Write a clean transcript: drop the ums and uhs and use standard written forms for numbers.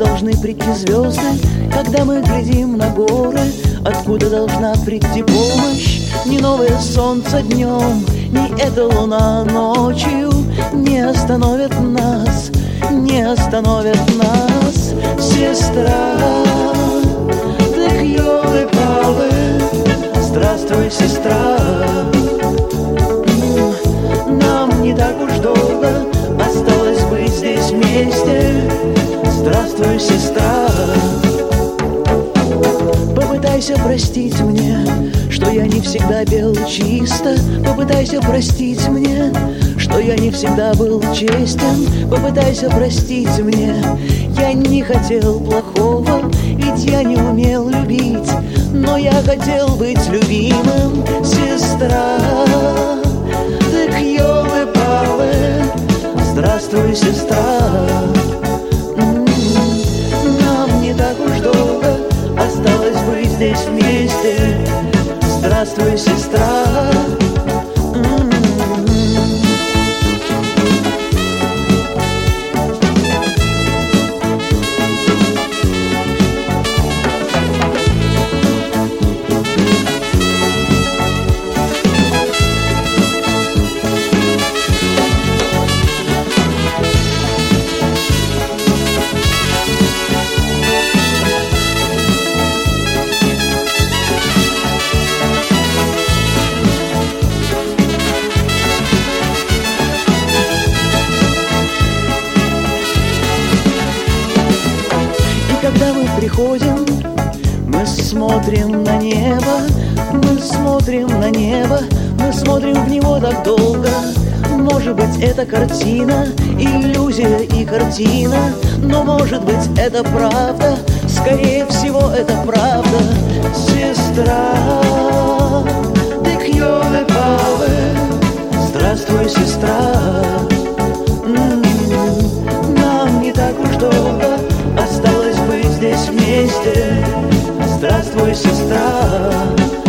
должны прийти звезды, когда мы глядим на горы? Откуда должна прийти помощь? Ни новое солнце днем, ни эта луна ночью не остановят нас, не остановят нас. Сестра, так ёлы-палы, здравствуй, сестра. Нам не так уж долго осталось быть здесь вместе. Здравствуй, сестра. Попытайся простить мне, что я не всегда пел чисто. Попытайся простить мне, что я не всегда был честен. Попытайся простить мне, я не хотел плохого, ведь я не умел любить, но я хотел быть любимым. Сестра, так ёлы-палы, здравствуй, сестра. Нам не так уж долго осталось быть здесь вместе. Здравствуй, сестра. Когда мы приходим, мы смотрим на небо, мы смотрим на небо, мы смотрим в него так долго. Может быть, это картина, иллюзия и картина, но может быть, это правда, скорее всего, это правда. Сестра, так ёлы-палы, здравствуй, сестра. Нам не так уж долго осталось быть здесь вместе. Здравствуй, сестра.